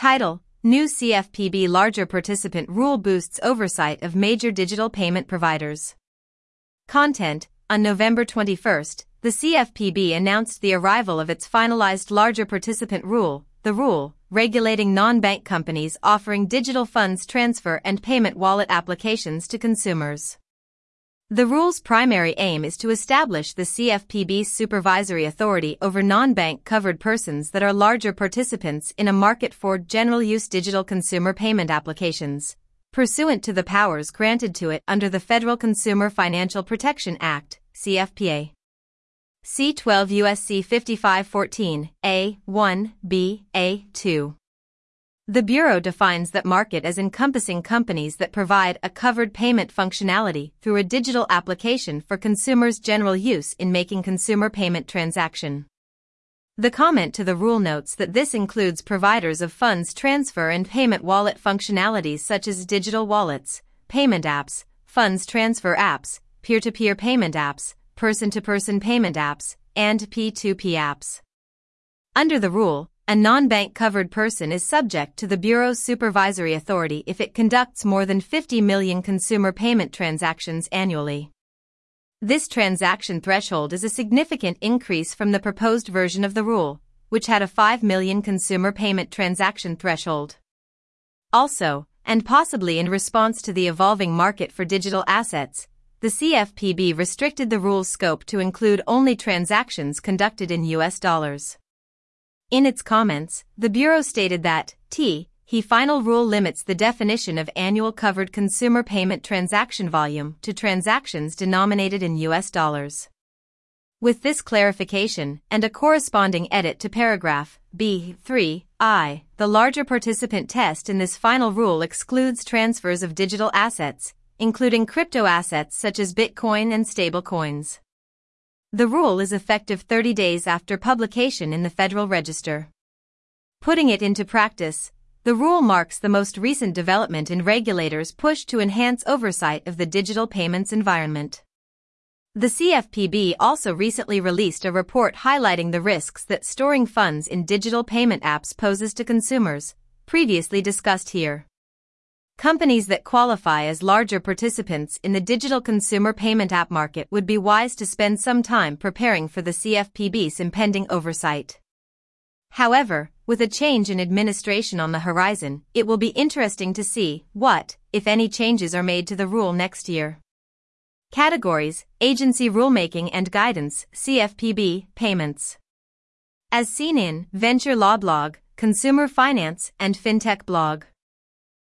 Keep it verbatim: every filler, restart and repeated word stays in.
Title: New C F P B Larger Participant Rule Boosts Oversight of Major Digital Payment Providers. Content: On November twenty-first, the C F P B announced the arrival of its finalized Larger Participant Rule, the rule regulating non-bank companies offering digital funds transfer and payment wallet applications to consumers. The rule's primary aim is to establish the C F P B's supervisory authority over non-bank covered persons that are larger participants in a market for general-use digital consumer payment applications, pursuant to the powers granted to it under the Federal Consumer Financial Protection Act, C F P A. C twelve U S C fifty-five fourteen, A one, B, A two. The Bureau defines that market as encompassing companies that provide a covered payment functionality through a digital application for consumers' general use in making consumer payment transaction. The comment to the rule notes that this includes providers of funds transfer and payment wallet functionalities such as digital wallets, payment apps, funds transfer apps, peer-to-peer payment apps, person-to-person payment apps, and P two P apps. Under the rule, a non-bank covered person is subject to the Bureau's supervisory authority if it conducts more than fifty million consumer payment transactions annually. This transaction threshold is a significant increase from the proposed version of the rule, which had a five million consumer payment transaction threshold. Also, and possibly in response to the evolving market for digital assets, the C F P B restricted the rule's scope to include only transactions conducted in U S dollars. In its comments, the Bureau stated that T he final rule limits the definition of annual covered consumer payment transaction volume to transactions denominated in U S dollars. With this clarification and a corresponding edit to paragraph B three I, the larger participant test in this final rule excludes transfers of digital assets, including crypto assets such as Bitcoin and stablecoins. The rule is effective thirty days after publication in the Federal Register. Putting it into practice, the rule marks the most recent development in regulators' push to enhance oversight of the digital payments environment. The C F P B also recently released a report highlighting the risks that storing funds in digital payment apps poses to consumers, previously discussed here. Companies that qualify as larger participants in the digital consumer payment app market would be wise to spend some time preparing for the C F P B's impending oversight. However, with a change in administration on the horizon, it will be interesting to see what, if any, changes are made to the rule next year. Categories: Agency Rulemaking and Guidance, C F P B, Payments. As seen in Venture Law Blog, Consumer Finance, and FinTech Blog.